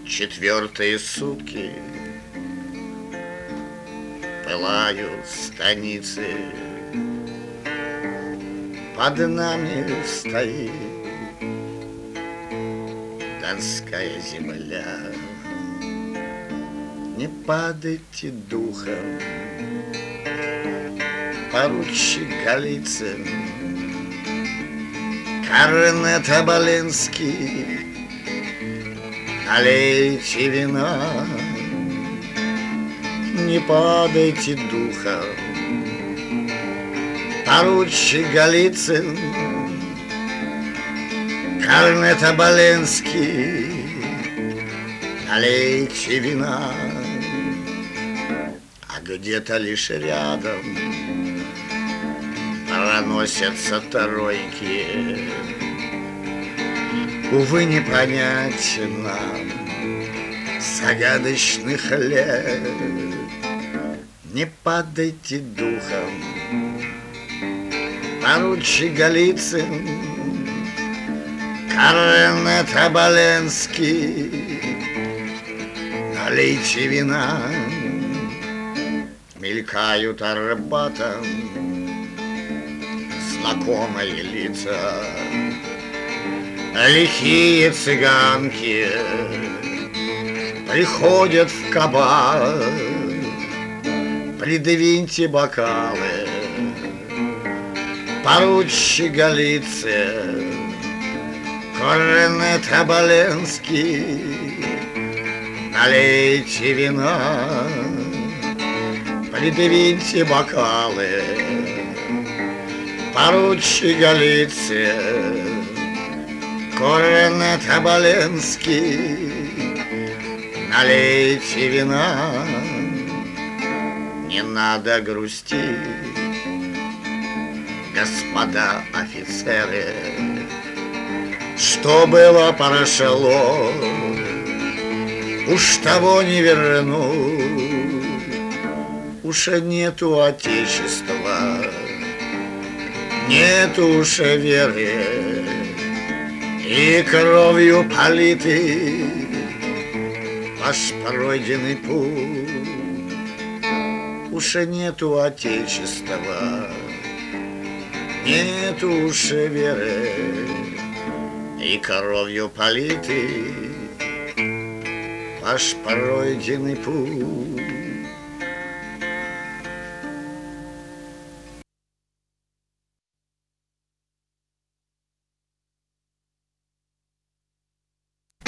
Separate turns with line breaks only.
Четвертые сутки пылают станицы, под нами стоит донская земля. Не падайте духом, поручик Голицын, корнет Оболенский, налейте вина. Не падайте духом, поручик Голицын, корнет Оболенский, налейте вина. А где-то лишь рядом проносятся тройки. Увы, не понять нам загадочных лет. Не падайте духом, поручик Голицын, корнет Оболенский, налейте вина. Мелькают Арбатом знакомые лица, лихие цыганки приходят в кабак. Придвиньте бокалы, поручик Голицын, корнет Оболенский, налейте вина. Придвиньте бокалы, поручик Голицын, корнет Оболенский, налейте вина. Не надо грустить, господа офицеры, что было прошло, уж того не верну. Уж нету отечества, нету уж веры, и кровью политый ваш пройденный путь. Уж нету отечества, нету уж веры, и кровью политый ваш пройденный путь.